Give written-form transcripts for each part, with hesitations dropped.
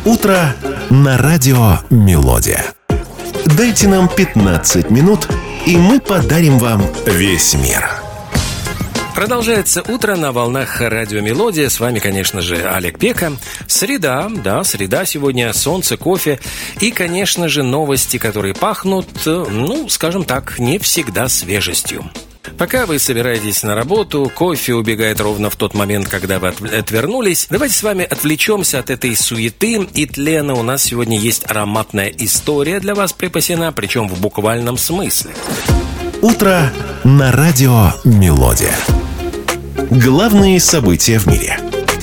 Утро на радио «Мелодия». Дайте нам 15 минут, и мы подарим вам весь мир. Продолжается утро на волнах радио «Мелодия». С вами, конечно же, Олег Пека. Среда сегодня, солнце, кофе и, конечно же, новости, которые пахнут, скажем так, не всегда свежестью. Пока вы собираетесь на работу, кофе убегает ровно в тот момент, когда вы отвернулись. Давайте с вами отвлечемся от этой суеты и тлена. У нас сегодня есть ароматная история для вас припасена, причем в буквальном смысле. Утро на радио «Мелодия». Главные события в мире.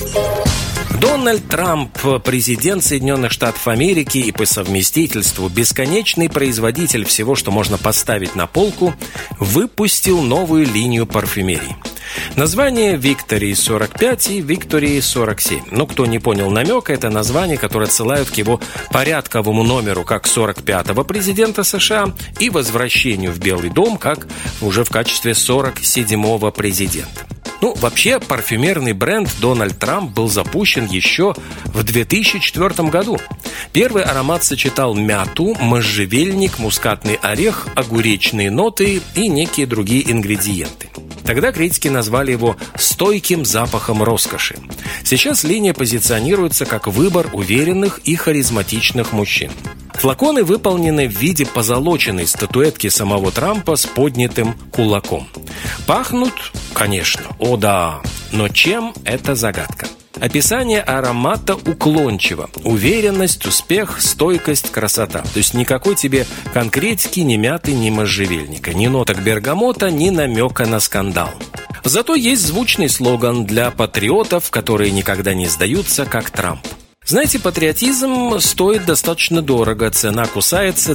Дональд Трамп, президент Соединенных Штатов Америки и по совместительству бесконечный производитель всего, что можно поставить на полку, выпустил новую линию парфюмерии. Название Victory 45 и Victory 47. Кто не понял намека, это названия, которые отсылают к его порядковому номеру как 45-го президента США и возвращению в Белый дом как уже в качестве 47-го президента. Вообще, парфюмерный бренд Дональд Трамп был запущен еще в 2004 году. Первый аромат сочетал мяту, можжевельник, мускатный орех, огуречные ноты и некие другие ингредиенты. Тогда критики назвали его «стойким запахом роскоши». Сейчас линия позиционируется как выбор уверенных и харизматичных мужчин. Флаконы выполнены в виде позолоченной статуэтки самого Трампа с поднятым кулаком. Пахнут, конечно, о да, но чем – это загадка. Описание аромата уклончиво. Уверенность, успех, стойкость, красота. То есть никакой тебе конкретики, ни мяты, ни можжевельника, ни ноток бергамота, ни намека на скандал. Зато есть звучный слоган для патриотов, которые никогда не сдаются, как Трамп. Знаете, патриотизм стоит достаточно дорого. Цена кусается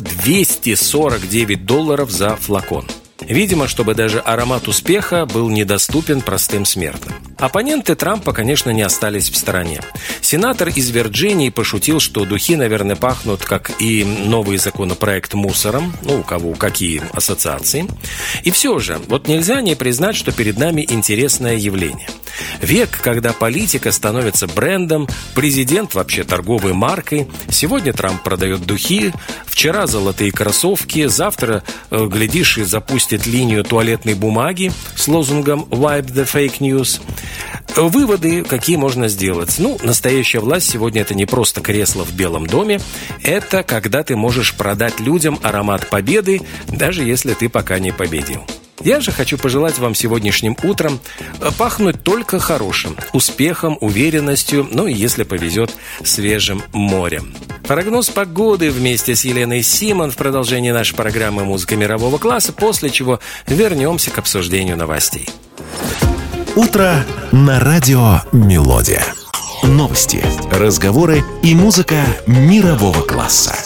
$249 за флакон. Видимо, чтобы даже аромат успеха был недоступен простым смертным. Оппоненты Трампа, конечно, не остались в стороне. Сенатор из Вирджинии пошутил, что духи, наверное, пахнут, как и новый законопроект, мусором. У кого какие ассоциации. И все же, нельзя не признать, что перед нами интересное явление. Век, когда политика становится брендом, президент вообще торговой маркой. Сегодня Трамп продает духи, вчера золотые кроссовки, завтра, глядишь, и запустит линию туалетной бумаги с лозунгом «Wipe the fake news». Выводы какие можно сделать? Настоящая власть сегодня – это не просто кресло в Белом доме, это когда ты можешь продать людям аромат победы, даже если ты пока не победил. Я же хочу пожелать вам сегодняшним утром пахнуть только хорошим, успехом, уверенностью, и, если повезет, свежим морем. Прогноз погоды вместе с Еленой Симон в продолжении нашей программы «Музыка мирового класса», после чего вернемся к обсуждению новостей. Утро на радио «Мелодия». Новости, разговоры и музыка мирового класса.